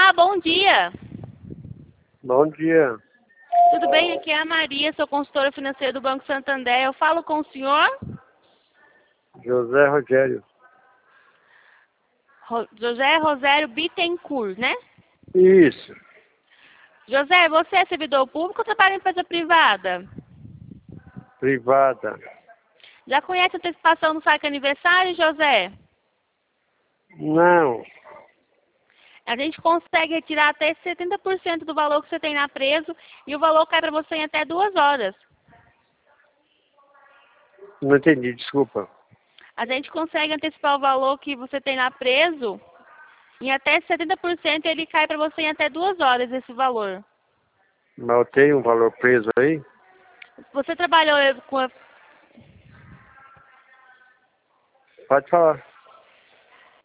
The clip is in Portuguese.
Olá, bom dia. Bom dia. Tudo bem? Aqui é a Maria, sou consultora financeira do Banco Santander. Eu falo com o senhor? José Rogério. José Rosério Bittencourt, né? Isso. José, você é servidor público ou trabalha em empresa privada? Privada. Já conhece a antecipação do saque aniversário, José? Não. A gente consegue retirar até 70% do valor que você tem na preso e o valor cai para você em até 2 horas. Não entendi, desculpa. A gente consegue antecipar o valor que você tem na preso em até 70% e ele cai para você em até 2 horas esse valor. Mas eu tenho um valor preso aí? Você trabalhou com a Pode falar.